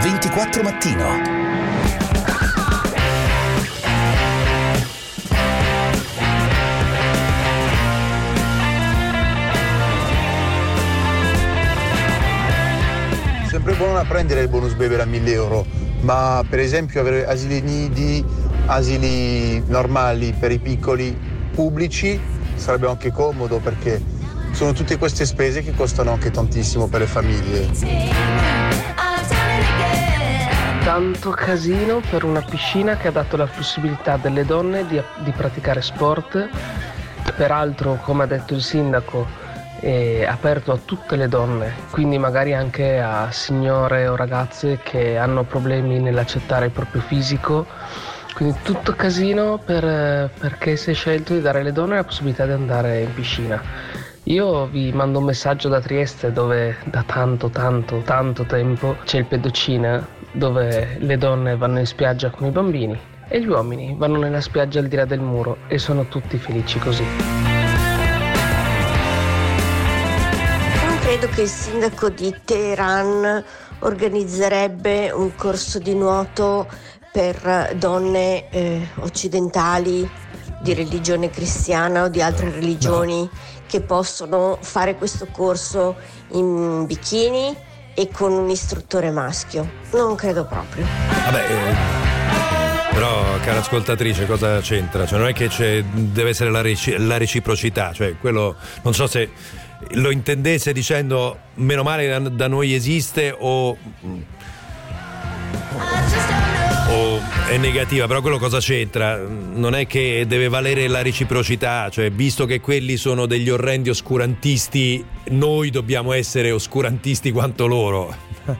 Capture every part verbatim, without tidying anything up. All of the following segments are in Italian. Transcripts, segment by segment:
ventiquattro Mattino. Sempre buono da prendere il bonus bever a mille euro, ma per esempio avere asili nidi, asili normali per i piccoli pubblici sarebbe anche comodo, perché sono tutte queste spese che costano anche tantissimo per le famiglie. Tanto casino per una piscina che ha dato la possibilità delle donne di, di praticare sport, peraltro, come ha detto il sindaco, è aperto a tutte le donne, quindi magari anche a signore o ragazze che hanno problemi nell'accettare il proprio fisico. Quindi tutto casino per, perché si è scelto di dare alle donne la possibilità di andare in piscina. Io vi mando un messaggio da Trieste, dove da tanto tanto tanto tempo c'è il Pedocina, dove le donne vanno in spiaggia con i bambini e gli uomini vanno nella spiaggia al di là del muro, e sono tutti felici così. Credo che il sindaco di Teheran organizzerebbe un corso di nuoto per donne eh, occidentali di religione cristiana o di altre religioni, no, che possono fare questo corso in bikini e con un istruttore maschio. Non credo proprio. Vabbè, eh, però, cara ascoltatrice, cosa c'entra? Cioè, non è che c'è, deve essere la, reci- la reciprocità, cioè quello, non so se lo intendesse dicendo meno male da, da noi esiste o o è negativa, però quello cosa c'entra? Non è che deve valere la reciprocità, cioè visto che quelli sono degli orrendi oscurantisti, noi dobbiamo essere oscurantisti quanto loro.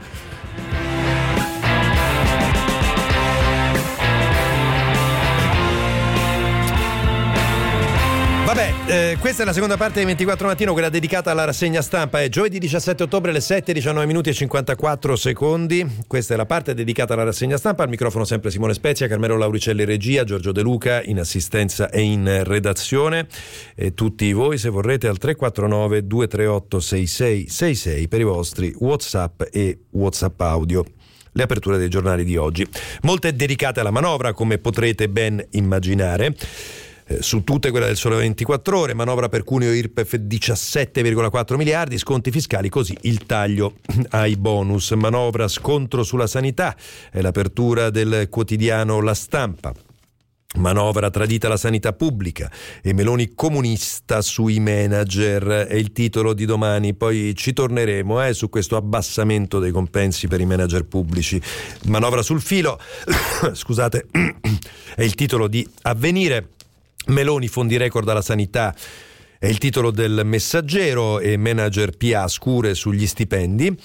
Vabbè, eh, questa è la seconda parte di ventiquattro Mattino, quella dedicata alla rassegna stampa. È giovedì diciassette ottobre, alle sette e diciannove minuti e cinquantaquattro secondi. Questa è la parte dedicata alla rassegna stampa. Al microfono sempre Simone Spezia, Carmelo Lauricelli in regia, Giorgio De Luca in assistenza e in redazione. E tutti voi, se vorrete, al tre quattro nove due tre otto sei sei sei sei per i vostri WhatsApp e WhatsApp audio. Le aperture dei giornali di oggi. Molte dedicate alla manovra, come potrete ben immaginare. Eh, su tutte quella del Sole ventiquattro Ore, manovra per cuneo Irpef diciassette virgola quattro miliardi, sconti fiscali, così il taglio ai bonus. Manovra scontro sulla sanità, è l'apertura del quotidiano La Stampa. Manovra tradita la sanità pubblica e Meloni comunista sui manager è il titolo di domani. Poi ci torneremo eh, su questo abbassamento dei compensi per i manager pubblici. Manovra sul filo scusate è il titolo di Avvenire. Meloni fondi record alla sanità è il titolo del Messaggero e manager P A scure sugli stipendi.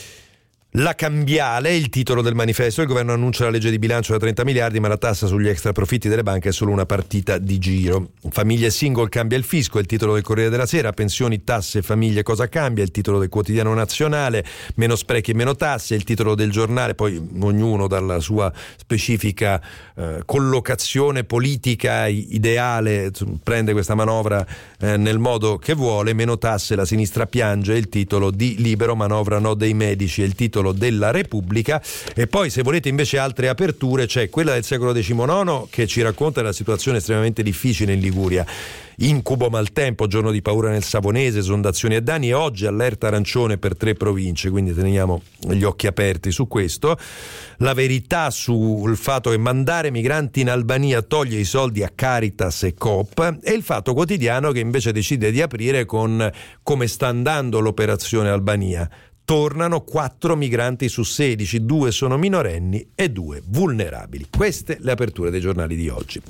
La cambiale è il titolo del Manifesto. Il governo annuncia la legge di bilancio da trenta miliardi, ma la tassa sugli extra profitti delle banche è solo una partita di giro. Famiglie single cambia il fisco, è il titolo del Corriere della Sera. Pensioni, tasse, famiglie, cosa cambia? È il titolo del Quotidiano Nazionale. Meno sprechi e meno tasse, è il titolo del Giornale. Poi ognuno dalla sua specifica eh, collocazione politica ideale prende questa manovra eh, nel modo che vuole. Meno tasse, la sinistra piange, è il titolo di Libero. Manovra no dei medici, è il titolo della Repubblica. E poi, se volete invece altre aperture, c'è quella del secolo diciannove che ci racconta la situazione estremamente difficile in Liguria. Incubo maltempo, giorno di paura nel Savonese, esondazioni e danni, e oggi allerta arancione per tre province, quindi teniamo gli occhi aperti su questo. La Verità sul fatto che mandare migranti in Albania toglie i soldi a Caritas e Coop, e il Fatto Quotidiano che invece decide di aprire con come sta andando l'operazione Albania. Tornano quattro migranti su sedici, due sono minorenni e due vulnerabili. Queste le aperture dei giornali di oggi.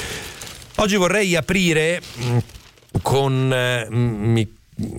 Oggi vorrei aprire con, eh, mi,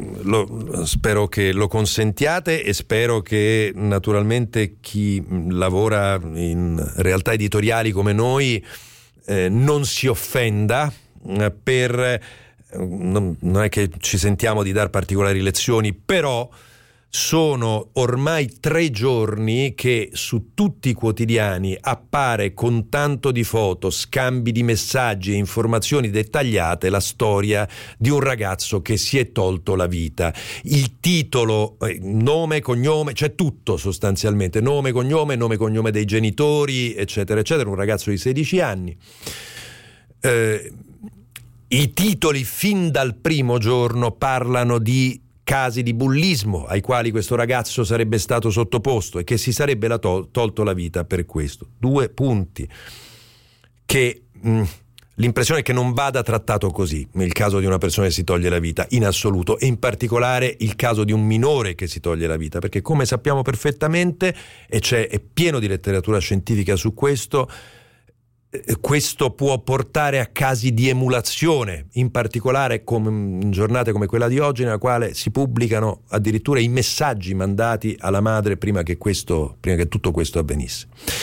lo, spero che lo consentiate e spero che naturalmente chi lavora in realtà editoriali come noi eh, non si offenda eh, per, non, non è che ci sentiamo di dar particolari lezioni, però Sono ormai tre giorni che su tutti i quotidiani appare con tanto di foto, scambi di messaggi e informazioni dettagliate la storia di un ragazzo che si è tolto la vita. Il titolo, eh, nome, cognome, c'è tutto sostanzialmente, nome, cognome, nome, cognome dei genitori, eccetera, eccetera, un ragazzo di sedici anni. Eh, i titoli fin dal primo giorno parlano di casi di bullismo ai quali questo ragazzo sarebbe stato sottoposto e che si sarebbe la tol- tolto la vita per questo. Due punti che mh, l'impressione è che non vada trattato così il caso di una persona che si toglie la vita in assoluto, e in particolare il caso di un minore che si toglie la vita, perché come sappiamo perfettamente, e c'è è pieno di letteratura scientifica su questo, questo può portare a casi di emulazione, in particolare come in giornate come quella di oggi, nella quale si pubblicano addirittura i messaggi mandati alla madre prima che questo, prima che tutto questo avvenisse.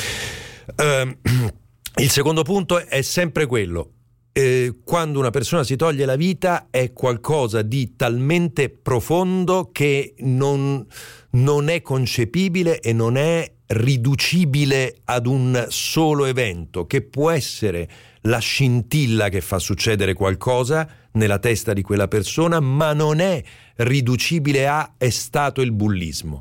Uh, il secondo punto è sempre quello: eh, quando una persona si toglie la vita è qualcosa di talmente profondo che non, non è concepibile e non è riducibile ad un solo evento, che può essere la scintilla che fa succedere qualcosa nella testa di quella persona, ma non è riducibile a è stato il bullismo.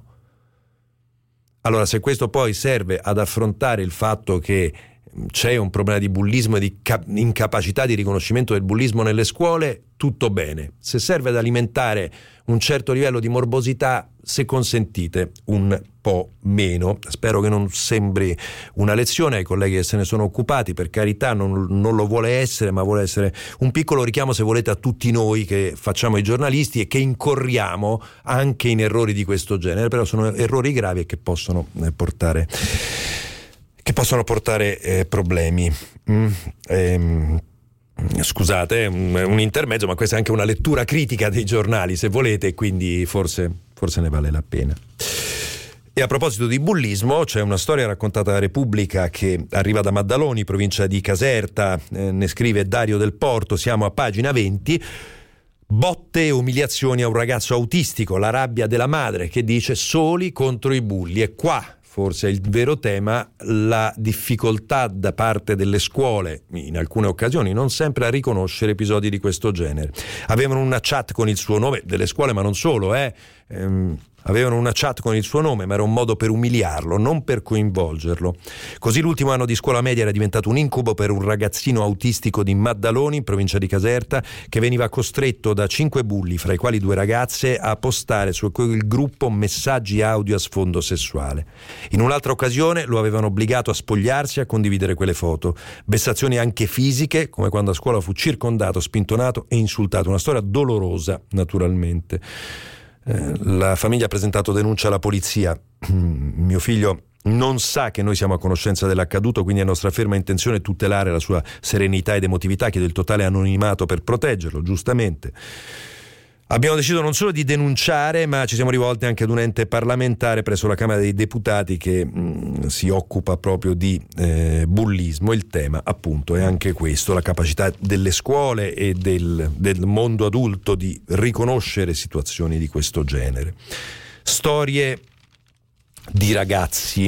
Allora, se questo poi serve ad affrontare il fatto che c'è un problema di bullismo e di cap- incapacità di riconoscimento del bullismo nelle scuole, tutto bene. Se serve ad alimentare un certo livello di morbosità, se consentite, un po' meno. Spero che non sembri una lezione ai colleghi che se ne sono occupati, per carità, non, non lo vuole essere, ma vuole essere un piccolo richiamo, se volete, a tutti noi che facciamo i giornalisti e che incorriamo anche in errori di questo genere, però sono errori gravi e che possono eh, portare che possono portare eh, problemi. Mm, ehm, scusate, un, un intermezzo, ma questa è anche una lettura critica dei giornali, se volete, quindi forse, forse ne vale la pena. E a proposito di bullismo, c'è una storia raccontata da Repubblica che arriva da Maddaloni, provincia di Caserta, eh, ne scrive Dario Del Porto, siamo a pagina venti. Botte e umiliazioni a un ragazzo autistico, la rabbia della madre che dice soli contro i bulli. E qua forse è il vero tema, la difficoltà da parte delle scuole, in alcune occasioni, non sempre a riconoscere episodi di questo genere. Avevano una chat con il suo nome, delle scuole, ma non solo, eh. Ehm, avevano una chat con il suo nome, ma era un modo per umiliarlo, non per coinvolgerlo. Così l'ultimo anno di scuola media era diventato un incubo per un ragazzino autistico di Maddaloni, in provincia di Caserta, che veniva costretto da cinque bulli, fra i quali due ragazze, a postare su quel gruppo messaggi audio a sfondo sessuale. In un'altra occasione lo avevano obbligato a spogliarsi e a condividere quelle foto. Vessazioni anche fisiche, come quando a scuola fu circondato, spintonato e insultato. Una storia dolorosa, naturalmente. La famiglia ha presentato denuncia alla polizia. Mio figlio non sa che noi siamo a conoscenza dell'accaduto, quindi è nostra ferma intenzione tutelare la sua serenità ed emotività. Chiede il totale anonimato per proteggerlo, giustamente. Abbiamo deciso non solo di denunciare, ma ci siamo rivolti anche ad un ente parlamentare presso la Camera dei Deputati che mh, si occupa proprio di eh, bullismo. Il tema, appunto, è anche questo: la capacità delle scuole e del, del mondo adulto di riconoscere situazioni di questo genere. Storie di ragazzi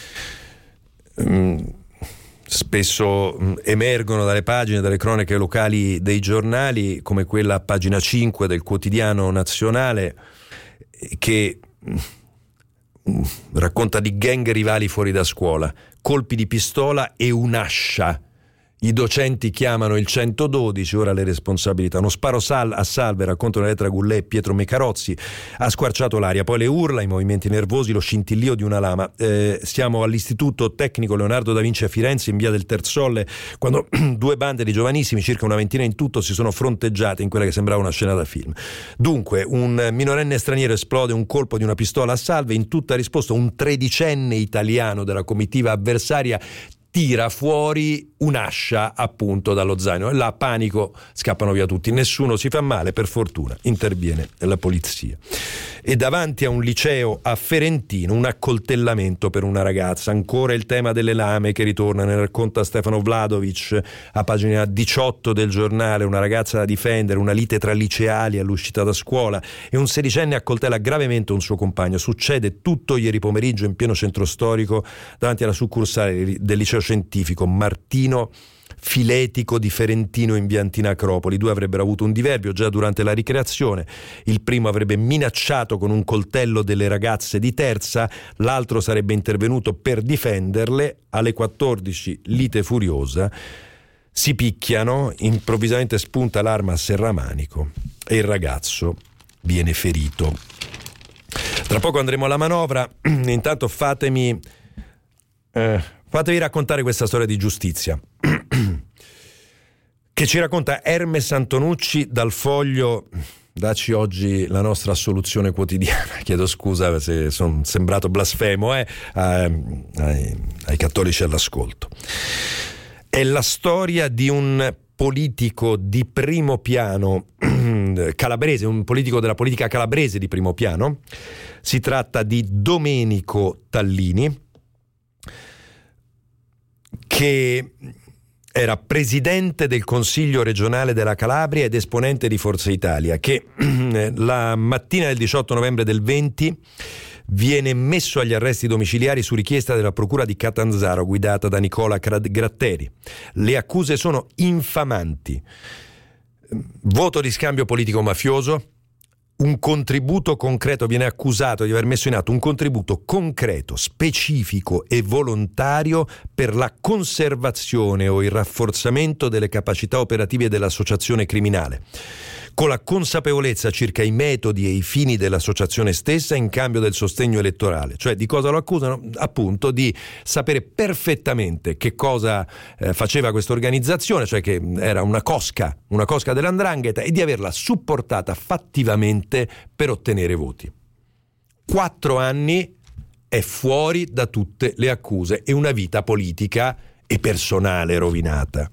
mh, spesso mh, emergono dalle pagine, dalle cronache locali dei giornali, come quella a pagina cinque del Quotidiano Nazionale, che mh, racconta di gang rivali fuori da scuola, colpi di pistola e un'ascia. I docenti chiamano il centododici, ora le responsabilità. Uno sparo sal- a salve, raccontano Elettra Gullè e Pietro Mecarozzi, ha squarciato l'aria, poi le urla, i movimenti nervosi, lo scintillio di una lama. Eh, siamo all'Istituto Tecnico Leonardo da Vinci a Firenze, in via del Terzolle, quando due bande di giovanissimi, circa una ventina in tutto, si sono fronteggiate in quella che sembrava una scena da film. Dunque, un minorenne straniero esplode un colpo di una pistola a salve, in tutta risposta un tredicenne italiano della comitiva avversaria tira fuori un'ascia appunto dallo zaino, e là panico, scappano via tutti, nessuno si fa male, per fortuna interviene la polizia. E davanti a un liceo a Ferentino un accoltellamento per una ragazza, ancora il tema delle lame che ritorna, ne racconta Stefano Vladovic a pagina diciotto del giornale. Una ragazza da difendere, una lite tra liceali all'uscita da scuola e un sedicenne accoltella gravemente un suo compagno. Succede tutto ieri pomeriggio in pieno centro storico davanti alla succursale del liceo scientifico Martino Filetico di Ferentino in via Antina Acropoli. Due avrebbero avuto un diverbio già durante la ricreazione. Il primo avrebbe minacciato con un coltello delle ragazze di terza, l'altro sarebbe intervenuto per difenderle. Alle quattordici lite furiosa, si picchiano, improvvisamente spunta l'arma a serramanico e il ragazzo viene ferito. Tra poco andremo alla manovra, intanto fatemi eh, fatevi raccontare questa storia di giustizia che ci racconta Hermes Antonucci dal Foglio. Dacci oggi la nostra assoluzione quotidiana. Chiedo scusa se sono sembrato blasfemo eh, ai, ai, ai cattolici all'ascolto. È la storia di un politico di primo piano calabrese, un politico della politica calabrese di primo piano. Si tratta di Domenico Tallini, che era presidente del Consiglio regionale della Calabria ed esponente di Forza Italia, che la mattina del diciotto novembre del venti viene messo agli arresti domiciliari su richiesta della procura di Catanzaro guidata da Nicola Gratteri. Le accuse sono infamanti: voto di scambio politico mafioso, un contributo concreto, viene accusato di aver messo in atto un contributo concreto, specifico e volontario per la conservazione o il rafforzamento delle capacità operative dell'associazione criminale, con la consapevolezza circa i metodi e i fini dell'associazione stessa in cambio del sostegno elettorale. Cioè, di cosa lo accusano? Appunto di sapere perfettamente che cosa eh, faceva questa organizzazione, cioè che era una cosca, una cosca dell'Andrangheta, e di averla supportata fattivamente per ottenere voti. Quattro anni è fuori da tutte le accuse e una vita politica e personale rovinata.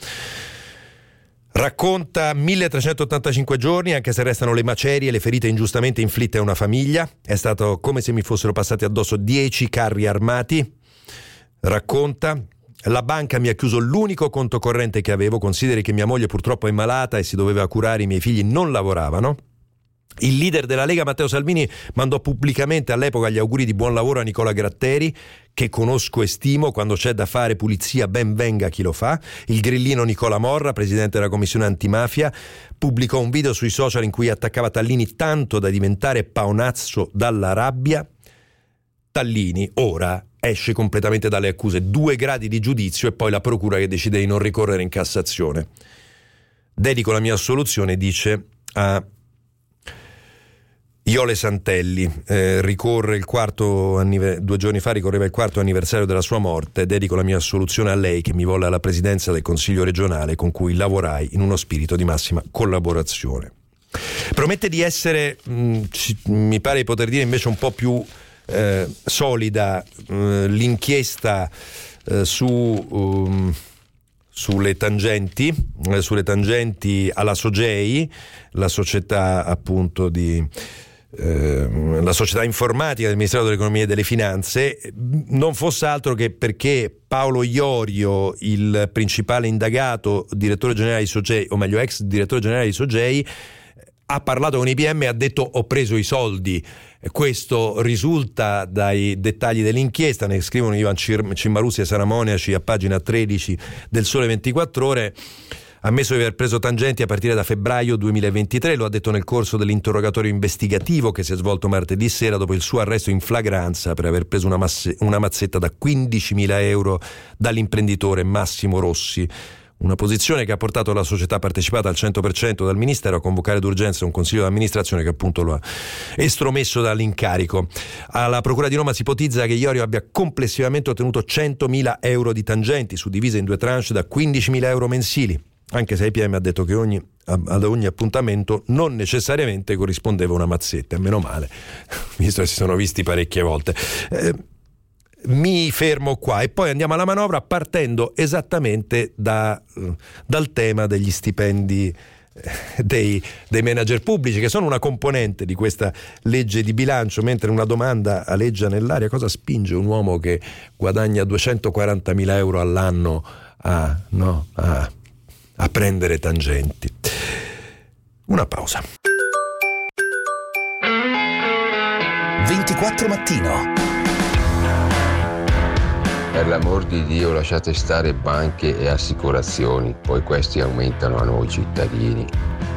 Racconta milletrecentottantacinque giorni, anche se restano le macerie e le ferite ingiustamente inflitte a una famiglia. È stato come se mi fossero passati addosso dieci carri armati. Racconta: la banca mi ha chiuso l'unico conto corrente che avevo, consideri che mia moglie purtroppo è malata e si doveva curare, i miei figli non lavoravano. Il leader della Lega Matteo Salvini mandò pubblicamente all'epoca gli auguri di buon lavoro a Nicola Gratteri, che conosco e stimo. Quando c'è da fare pulizia ben venga chi lo fa. Il grillino Nicola Morra, presidente della commissione antimafia, pubblicò un video sui social in cui attaccava Tallini tanto da diventare paonazzo dalla rabbia. Tallini ora esce completamente dalle accuse, due gradi di giudizio e poi la procura che decide di non ricorrere in Cassazione. Dedico la mia assoluzione, dice, a Iole Santelli, eh, ricorre il quarto annive- due giorni fa ricorreva il quarto anniversario della sua morte. Dedico la mia assoluzione a lei, che mi volle alla presidenza del Consiglio regionale, con cui lavorai in uno spirito di massima collaborazione. Promette di essere, mh, ci, mi pare di poter dire invece un po' più eh, solida eh, l'inchiesta eh, su um, sulle tangenti, eh, sulle tangenti alla Sogei, la società appunto di eh, la società informatica del Ministero dell'Economia e delle Finanze, non fosse altro che perché Paolo Iorio, il principale indagato, direttore generale di Sogei, o meglio ex direttore generale di Sogei, ha parlato con i P M e ha detto: ho preso i soldi. Questo risulta dai dettagli dell'inchiesta, ne scrivono Ivan Cimmaruzzi e Sara Moniaci a pagina tredici del Sole ventiquattro Ore. Ha ammesso di aver preso tangenti a partire da febbraio duemilaventitré, lo ha detto nel corso dell'interrogatorio investigativo che si è svolto martedì sera dopo il suo arresto in flagranza per aver preso una, masse, una mazzetta da quindicimila euro dall'imprenditore Massimo Rossi. Una posizione che ha portato la società partecipata al cento per cento dal Ministero a convocare d'urgenza un consiglio d'amministrazione che appunto lo ha estromesso dall'incarico. Alla Procura di Roma si ipotizza che Iorio abbia complessivamente ottenuto centomila euro di tangenti, suddivise in due tranche da quindicimila euro mensili, anche se I P M ha detto che ogni, ad ogni appuntamento non necessariamente corrispondeva una mazzetta. Meno male, visto che si sono visti parecchie volte. Eh, Mi fermo qua e poi andiamo alla manovra partendo esattamente da, dal tema degli stipendi dei, dei manager pubblici, che sono una componente di questa legge di bilancio, mentre una domanda aleggia nell'aria: cosa spinge un uomo che guadagna duecentoquarantamila euro all'anno a, no, a, a prendere tangenti? Una pausa. ventiquattro Mattino. Per l'amor di Dio lasciate stare banche e assicurazioni, poi questi aumentano a noi cittadini.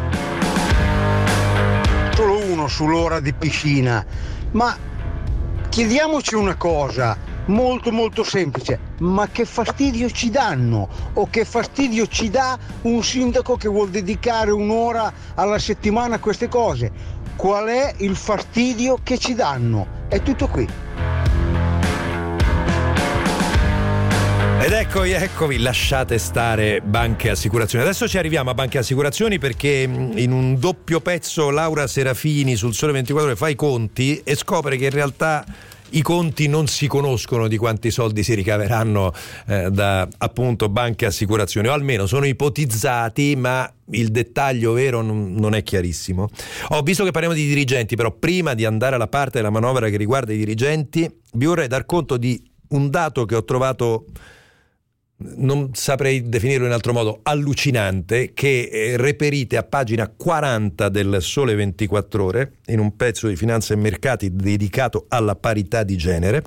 Solo uno sull'ora di piscina, ma chiediamoci una cosa molto molto semplice: ma che fastidio ci danno, o che fastidio ci dà un sindaco che vuol dedicare un'ora alla settimana a queste cose? Qual è il fastidio che ci danno? È tutto qui. Ed eccovi, eccovi, lasciate stare banche e assicurazioni. Adesso ci arriviamo a banche e assicurazioni, perché in un doppio pezzo Laura Serafini sul Sole ventiquattro Ore fa i conti e scopre che in realtà i conti non si conoscono di quanti soldi si ricaveranno eh, da appunto banche e assicurazioni, o almeno sono ipotizzati, ma il dettaglio vero non, non è chiarissimo. Ho visto che parliamo di dirigenti, però prima di andare alla parte della manovra che riguarda i dirigenti vi vorrei dar conto di un dato che ho trovato, non saprei definirlo in altro modo, allucinante, che eh, reperite a pagina quaranta del Sole ventiquattro Ore in un pezzo di Finanza e Mercati dedicato alla parità di genere,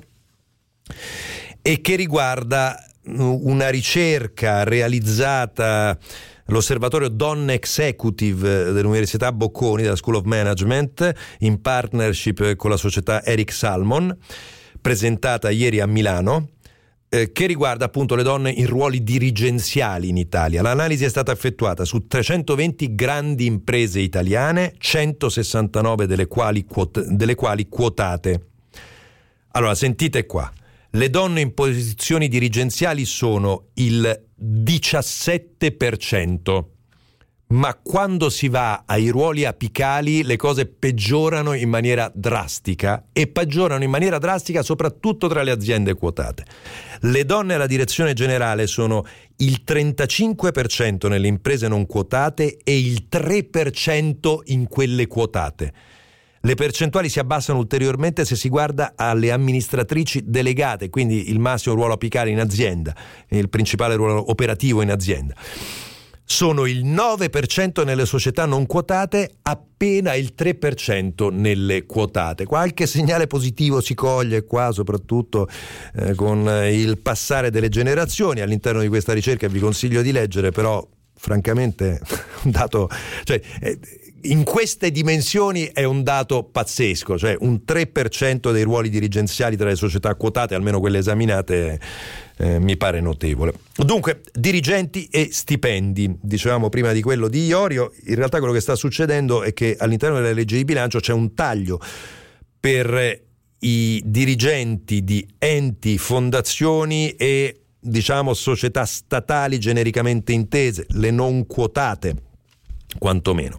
e che riguarda una ricerca realizzata l'osservatorio Donne Executive dell'Università Bocconi, della School of Management, in partnership con la società Eric Salmon, presentata ieri a Milano, che riguarda appunto le donne in ruoli dirigenziali in Italia. L'analisi è stata effettuata su trecentoventi grandi imprese italiane, centosessantanove delle quali, quot- delle quali quotate. Allora, sentite qua. Le donne in posizioni dirigenziali sono il diciassette per cento, ma quando si va ai ruoli apicali le cose peggiorano in maniera drastica, e peggiorano in maniera drastica soprattutto tra le aziende quotate. Le donne alla direzione generale sono il trentacinque per cento nelle imprese non quotate e il tre per cento in quelle quotate. Le percentuali si abbassano ulteriormente se si guarda alle amministratrici delegate, quindi il massimo ruolo apicale in azienda, il principale ruolo operativo in azienda. Sono il nove per cento nelle società non quotate, appena il tre per cento nelle quotate. Qualche segnale positivo si coglie qua, soprattutto eh, con il passare delle generazioni all'interno di questa ricerca. Vi consiglio di leggere, però francamente un dato, cioè, eh, in queste dimensioni è un dato pazzesco, cioè un tre per cento dei ruoli dirigenziali tra le società quotate, almeno quelle esaminate, eh, mi pare notevole. Dunque, dirigenti e stipendi, dicevamo prima di quello di Iorio. In realtà quello che sta succedendo è che all'interno della legge di bilancio c'è un taglio per i dirigenti di enti, fondazioni e, diciamo, società statali genericamente intese, le non quotate quantomeno.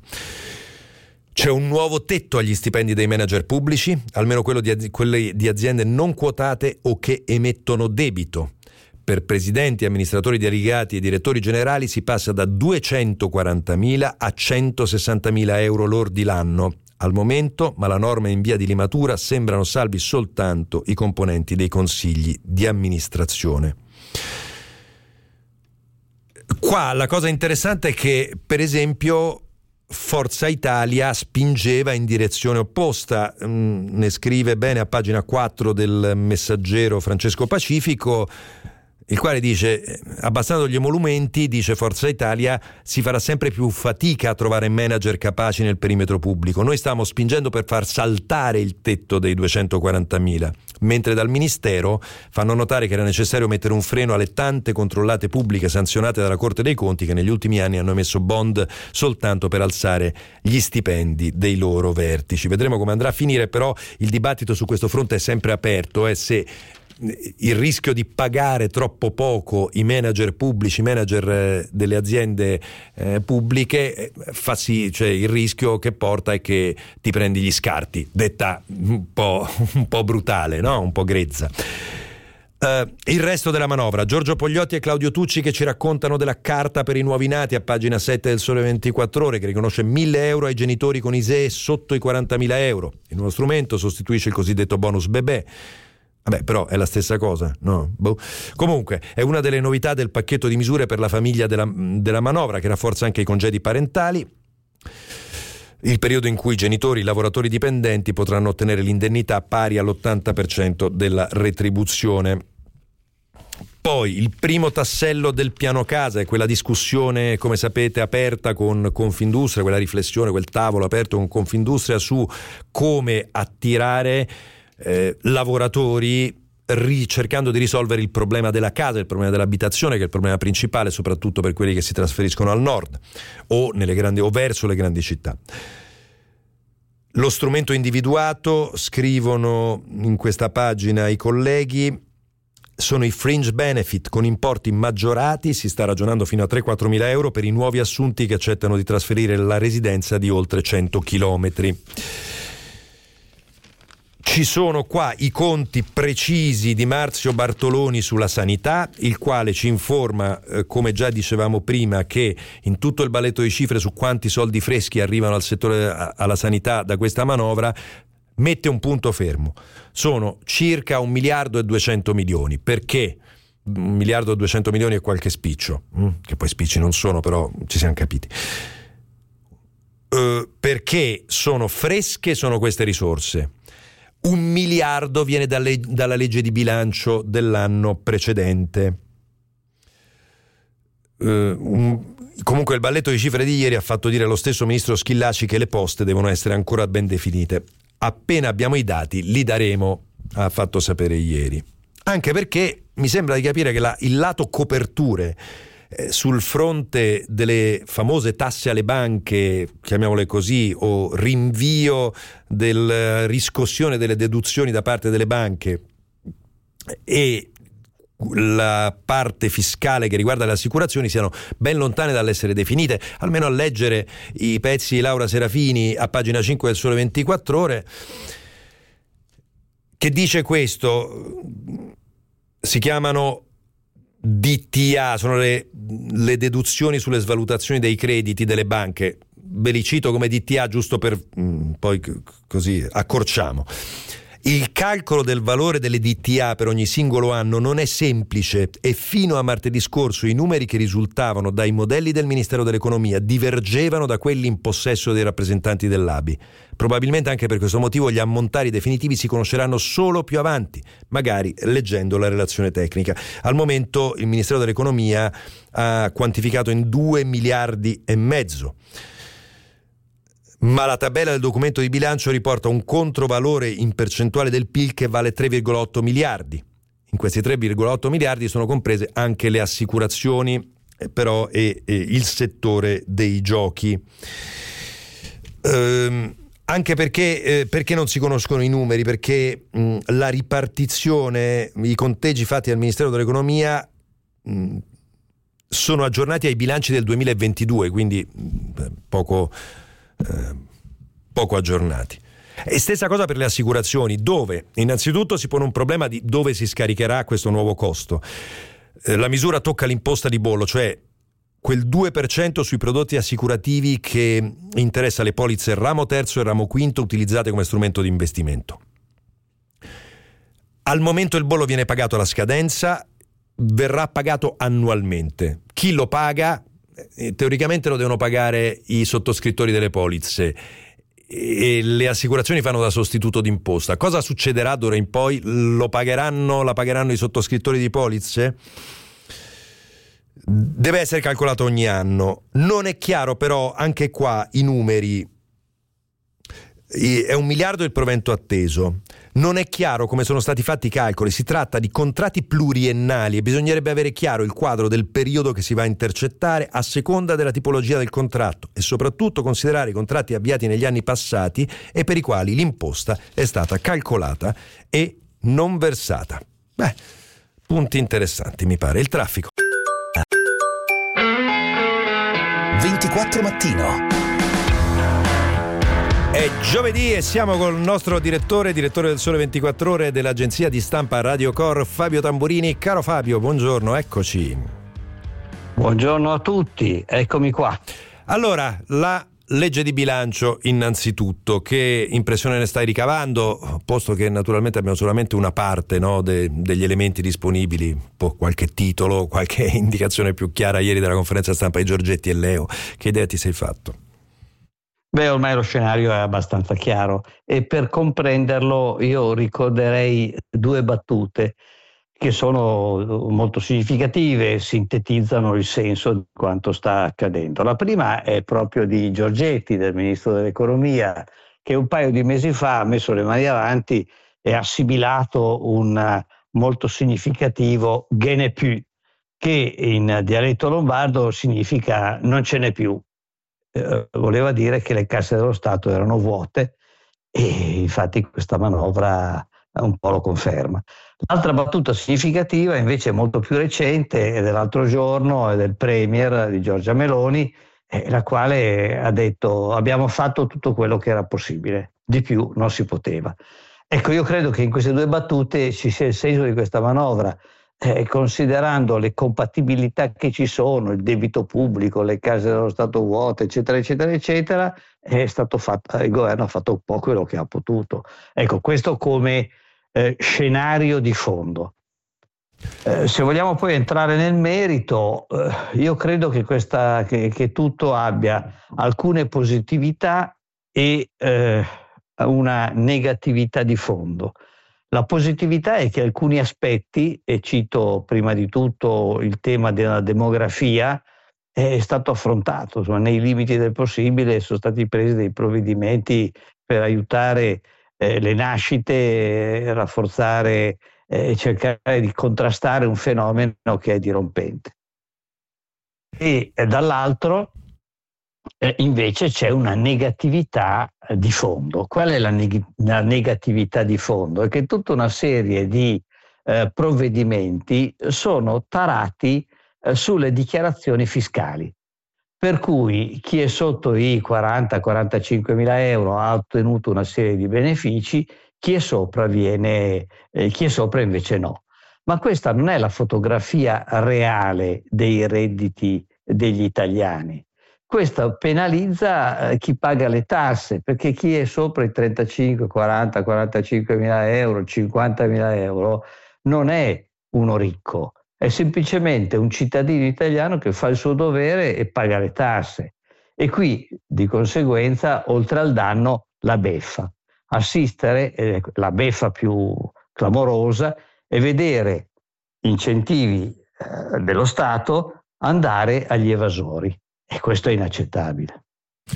C'è un nuovo tetto agli stipendi dei manager pubblici, almeno quello di az- quelli di aziende non quotate o che emettono debito. Per presidenti, amministratori delegati e direttori generali si passa da duecentoquarantamila a centosessantamila euro lordi l'anno. Al momento, ma la norma è in via di limatura, sembrano salvi soltanto i componenti dei consigli di amministrazione. Qua la cosa interessante è che, per esempio, Forza Italia spingeva in direzione opposta. Mm, ne scrive bene a pagina quattro del Messaggero Francesco Pacifico, il quale dice: abbassando gli emolumenti, dice Forza Italia, si farà sempre più fatica a trovare manager capaci nel perimetro pubblico. Noi stiamo spingendo per far saltare il tetto dei duecentoquarantamila, mentre dal Ministero fanno notare che era necessario mettere un freno alle tante controllate pubbliche sanzionate dalla Corte dei Conti, che negli ultimi anni hanno emesso bond soltanto per alzare gli stipendi dei loro vertici. Vedremo come andrà a finire, però il dibattito su questo fronte è sempre aperto, è se il rischio di pagare troppo poco i manager pubblici, i manager eh, delle aziende eh, pubbliche, eh, fa sì, cioè il rischio che porta è che ti prendi gli scarti, detta un po', un po' brutale, no? Un po' grezza. Uh, il resto della manovra, Giorgio Pogliotti e Claudio Tucci che ci raccontano della carta per i nuovi nati a pagina sette del Sole ventiquattro Ore, che riconosce mille euro ai genitori con I S E E sotto i quarantamila euro. Il nuovo strumento sostituisce il cosiddetto bonus bebè. Vabbè, però è la stessa cosa, no? Boh. Comunque è una delle novità del pacchetto di misure per la famiglia della, della manovra, che rafforza anche i congedi parentali, il periodo in cui i genitori, i lavoratori dipendenti potranno ottenere l'indennità pari all'ottanta per cento della retribuzione. Poi il primo tassello del piano casa è quella discussione, come sapete, aperta con Confindustria, quella riflessione, quel tavolo aperto con Confindustria su come attirare eh, lavoratori ri- cercando di risolvere il problema della casa, il problema dell'abitazione, che è il problema principale soprattutto per quelli che si trasferiscono al nord o nelle grandi o verso le grandi città. Lo strumento individuato, scrivono in questa pagina i colleghi, sono i fringe benefit con importi maggiorati, si sta ragionando fino a tre-quattro mila euro per i nuovi assunti che accettano di trasferire la residenza di oltre cento chilometri. Ci sono qua i conti precisi di Marzio Bartoloni sulla sanità, il quale ci informa, eh, come già dicevamo prima, che in tutto il balletto di cifre su quanti soldi freschi arrivano al settore, a, alla sanità da questa manovra, mette un punto fermo. Sono circa un miliardo e duecento milioni. Perché? Un miliardo e duecento milioni e qualche spiccio, mm? che poi spicci non sono, però ci siamo capiti. Uh, perché sono fresche, sono queste risorse. Un miliardo viene dalle, dalla legge di bilancio dell'anno precedente. Uh, un, comunque il balletto di cifre di ieri ha fatto dire allo stesso ministro Schillaci che le poste devono essere ancora ben definite. Appena abbiamo i dati li daremo, ha fatto sapere ieri. Anche perché mi sembra di capire che la, il lato coperture eh, sul fronte delle famose tasse alle banche, chiamiamole così, o rinvio della riscossione delle deduzioni da parte delle banche e la parte fiscale che riguarda le assicurazioni siano ben lontane dall'essere definite, almeno a leggere i pezzi di Laura Serafini a pagina cinque del Sole ventiquattro Ore, che dice questo. Si chiamano D T A, sono le, le deduzioni sulle svalutazioni dei crediti delle banche. Ve li cito come D T A giusto per mh, poi c- così accorciamo. Il calcolo del valore delle D T A per ogni singolo anno non è semplice e fino a martedì scorso i numeri che risultavano dai modelli del Ministero dell'Economia divergevano da quelli in possesso dei rappresentanti dell'A B I. Probabilmente anche per questo motivo gli ammontari definitivi si conosceranno solo più avanti, magari leggendo la relazione tecnica. Al momento il Ministero dell'Economia ha quantificato in due miliardi e mezzo. Ma la tabella del documento di bilancio riporta un controvalore in percentuale del P I L che vale tre virgola otto miliardi. In questi tre virgola otto miliardi sono comprese anche le assicurazioni, eh, però e, e il settore dei giochi. Ehm, anche perché, eh, perché non si conoscono i numeri? Perché mh, la ripartizione, i conteggi fatti dal Ministero dell'Economia mh, sono aggiornati ai bilanci del duemilaventidue, quindi mh, poco... Eh, poco aggiornati. E stessa cosa per le assicurazioni, dove innanzitutto si pone un problema di dove si scaricherà questo nuovo costo. Eh, la misura tocca l'imposta di bollo, cioè quel due per cento sui prodotti assicurativi che interessa le polizze ramo terzo e ramo quinto utilizzate come strumento di investimento. Al momento il bollo viene pagato alla scadenza, verrà pagato annualmente. Chi lo paga? Teoricamente lo devono pagare i sottoscrittori delle polizze e le assicurazioni fanno da sostituto d'imposta. Cosa succederà d'ora in poi? Lo pagheranno, la pagheranno i sottoscrittori di polizze? Deve essere calcolato ogni anno. Non è chiaro però anche qua i numeri. È un miliardo il provento atteso. Non è chiaro come sono stati fatti i calcoli, si tratta di contratti pluriennali e bisognerebbe avere chiaro il quadro del periodo che si va a intercettare a seconda della tipologia del contratto e soprattutto considerare i contratti avviati negli anni passati e per i quali l'imposta è stata calcolata e non versata. Beh, punti interessanti mi pare. Il traffico. ventiquattro mattino. È giovedì e siamo con il nostro direttore, direttore del Sole ventiquattro Ore dell'agenzia di stampa Radio Cor, Fabio Tamburini. Caro Fabio, buongiorno, eccoci. Buongiorno a tutti, eccomi qua. Allora, la legge di bilancio innanzitutto, che impressione ne stai ricavando, posto che naturalmente abbiamo solamente una parte, no, de, degli elementi disponibili, po' qualche titolo, qualche indicazione più chiara ieri dalla conferenza stampa di Giorgetti e Leo, che idea ti sei fatto? Beh, ormai lo scenario è abbastanza chiaro e per comprenderlo io ricorderei due battute che sono molto significative e sintetizzano il senso di quanto sta accadendo. La prima è proprio di Giorgetti, del ministro dell'economia, che un paio di mesi fa ha messo le mani avanti e ha sibilato un molto significativo "che ne più", che in dialetto lombardo significa non ce n'è più. Eh, voleva dire che le casse dello Stato erano vuote e infatti questa manovra un po' lo conferma. L'altra battuta significativa invece è molto più recente, è dell'altro giorno, è del Premier di Giorgia Meloni, eh, la quale ha detto: abbiamo fatto tutto quello che era possibile, di più non si poteva. Ecco, io credo che in queste due battute ci sia il senso di questa manovra. Eh, considerando le compatibilità che ci sono, il debito pubblico, le case dello Stato vuote, eccetera, eccetera, eccetera, è stato fatto, il governo ha fatto un po' quello che ha potuto. Ecco, questo come eh, scenario di fondo. Eh, se vogliamo poi entrare nel merito, eh, io credo che, questa, che, che tutto abbia alcune positività e eh, una negatività di fondo. La positività è che alcuni aspetti, e cito prima di tutto il tema della demografia, è stato affrontato, insomma, nei limiti del possibile sono stati presi dei provvedimenti per aiutare eh, le nascite, rafforzare e eh, cercare di contrastare un fenomeno che è dirompente. E eh, dall'altro Eh, invece c'è una negatività eh, di fondo. Qual è la, neg- la negatività di fondo? È che tutta una serie di eh, provvedimenti sono tarati eh, sulle dichiarazioni fiscali, per cui chi è sotto i quaranta quarantacinque mila euro ha ottenuto una serie di benefici, chi è sopra viene, eh, chi è sopra invece no. Ma questa non è la fotografia reale dei redditi degli italiani. Questo penalizza eh, chi paga le tasse, perché chi è sopra i trentacinque, quaranta, quarantacinque mila euro, cinquanta mila euro non è uno ricco, è semplicemente un cittadino italiano che fa il suo dovere e paga le tasse. E qui, di conseguenza, oltre al danno, la beffa. Assistere, eh, la beffa più clamorosa, è vedere incentivi eh, dello Stato andare agli evasori. E questo è inaccettabile.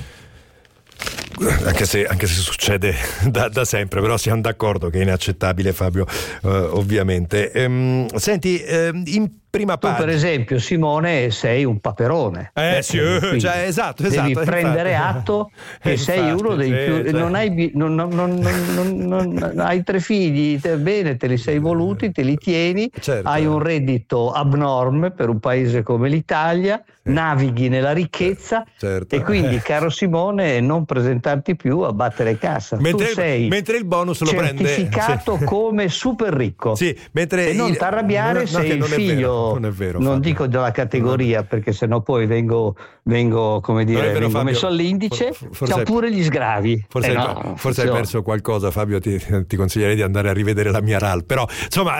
Anche se, anche se succede da, da sempre, però siamo d'accordo che è inaccettabile, Fabio, eh, ovviamente. Ehm, senti, eh, in prima tu pagina... per esempio, Simone, sei un paperone. Eh, eh sì, eh, cioè, esatto, esatto. Devi prendere infatti. atto che infatti, sei uno dei sì, più... cioè. Non hai, non, non, non, non, non, hai tre figli, te, bene, te li sei voluti, te li tieni, certo. Hai un reddito abnorme per un paese come l'Italia, sì. Navighi nella ricchezza, certo. E quindi, caro Simone, non presentarti più a battere cassa. Mentre, tu sei mentre il bonus lo prende certificato sì. come super ricco. Sì, mentre e non il... t'arrabbiare no, se il figlio... Non è vero, non dico della categoria, perché sennò poi vengo, vengo come dire, vero, vengo Fabio, messo all'indice. C'ha hai, pure gli sgravi. Forse, eh hai, no, forse hai perso qualcosa, Fabio. Ti, ti consiglierei di andare a rivedere la mia R A L. Però, insomma,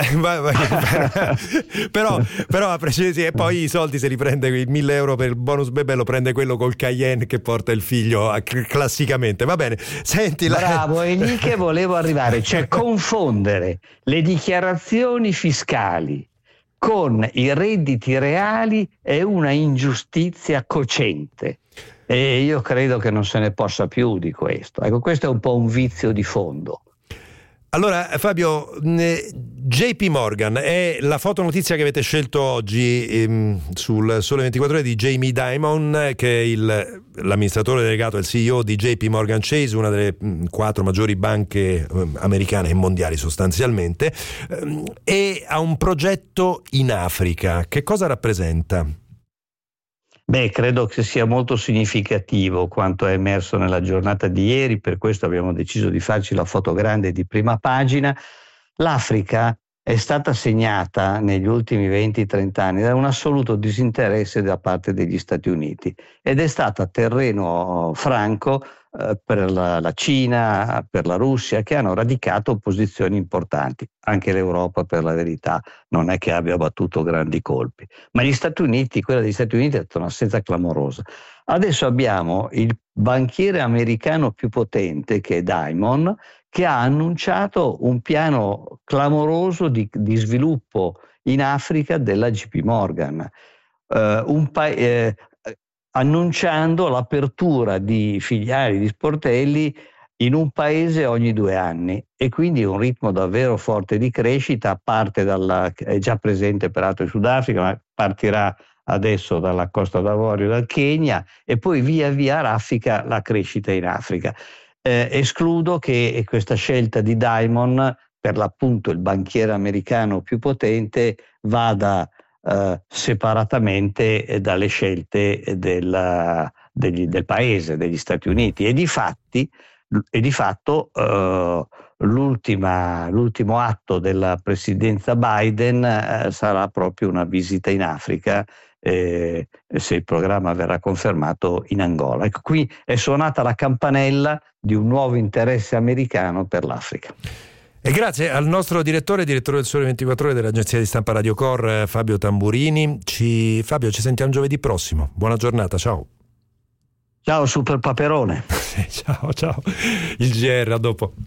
però, però a prescindere, e poi i soldi se li prende il mille euro per il bonus bebè, lo prende quello col Cayenne che porta il figlio a, classicamente. Va bene, senti. Bravo, la... è lì che volevo arrivare, cioè confondere le dichiarazioni fiscali con i redditi reali è una ingiustizia cocente e io credo che non se ne possa più di questo. Ecco, questo è un po' un vizio di fondo. Allora Fabio, J P Morgan è la fotonotizia che avete scelto oggi ehm, sul Sole ventiquattro Ore di Jamie Dimon, che è il, l'amministratore delegato e il C E O di J P Morgan Chase, una delle mh, quattro maggiori banche eh, americane e mondiali sostanzialmente, ehm, e ha un progetto in Africa. Che cosa rappresenta? Beh, credo che sia molto significativo quanto è emerso nella giornata di ieri, per questo abbiamo deciso di farci la foto grande di prima pagina. L'Africa è stata segnata negli ultimi venti trenta anni da un assoluto disinteresse da parte degli Stati Uniti ed è stata terreno franco eh, per la, la Cina, per la Russia, che hanno radicato posizioni importanti. Anche l'Europa, per la verità, non è che abbia battuto grandi colpi. Ma gli Stati Uniti, quella degli Stati Uniti è stata un'assenza clamorosa. Adesso abbiamo il banchiere americano più potente, che è Diamond, che ha annunciato un piano clamoroso di, di sviluppo in Africa della J P Morgan, eh, un pa- eh, annunciando l'apertura di filiali di sportelli in un paese ogni due anni, e quindi un ritmo davvero forte di crescita. Parte dalla, è già presente peraltro in Sudafrica, ma partirà adesso dalla Costa d'Avorio, dal Kenya, e poi via via raffica la crescita in Africa. Eh, escludo che questa scelta di Diamond, per l'appunto il banchiere americano più potente, vada eh, separatamente dalle scelte della, degli, del paese, degli Stati Uniti. E di fatti, e di fatto eh, l'ultima, l'ultimo atto della presidenza Biden eh, sarà proprio una visita in Africa, eh, se il programma verrà confermato, in Angola. Ecco, qui è suonata la campanella di un nuovo interesse americano per l'Africa. E grazie al nostro direttore, direttore del Sole ventiquattro Ore dell'agenzia di stampa Radio Cor, Fabio Tamburini. Ci, Fabio, ci sentiamo giovedì prossimo. Buona giornata, ciao. Ciao Super Paperone. ciao, ciao. Il G R, a dopo.